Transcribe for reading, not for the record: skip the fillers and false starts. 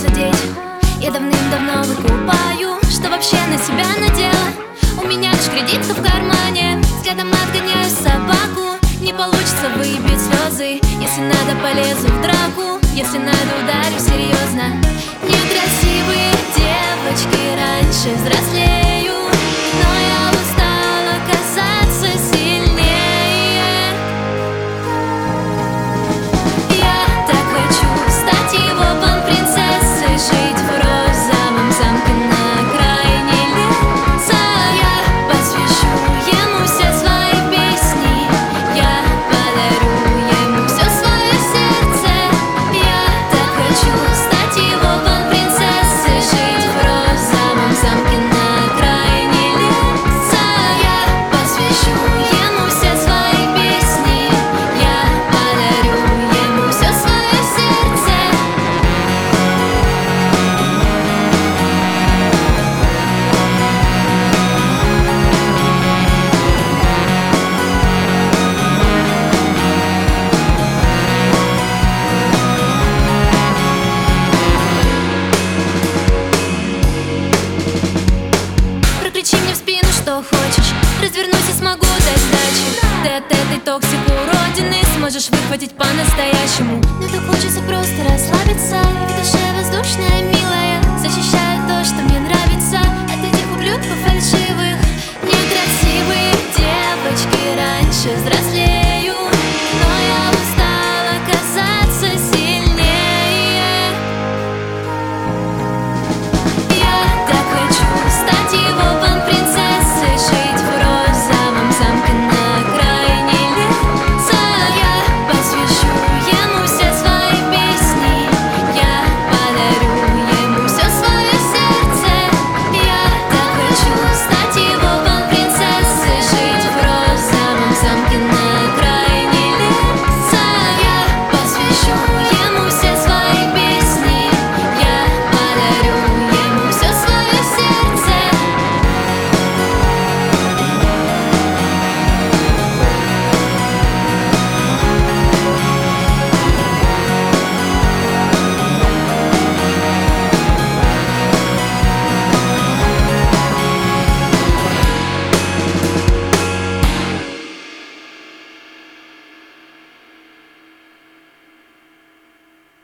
задеть. Я давным-давно выкупаю, что вообще на себя надела. У меня лишь кредитка в кармане, взглядом отгоняю собаку. Не получится выпить слезы, если надо полезу в драку, если надо ударю серьезно. Некрасивые девочки раньше взрослеют, но я устала казаться сильнее. Я так хочу стать его пан-принцессой, жить в розовом замке на окраине леса. Я посвящу ему все свои песни, я подарю ему все свое сердце. Я так хочу стать его пан-принцессой, жить в розовом замке на окраине леса. Я посвящу ему все свои песни, я подарю ему все свое сердце. Прокричи мне в спину, что хочешь, развернусь и смогу дать сдачи. Ты от этой токсик уродины сможешь выхватить по-настоящему. Мне так хочется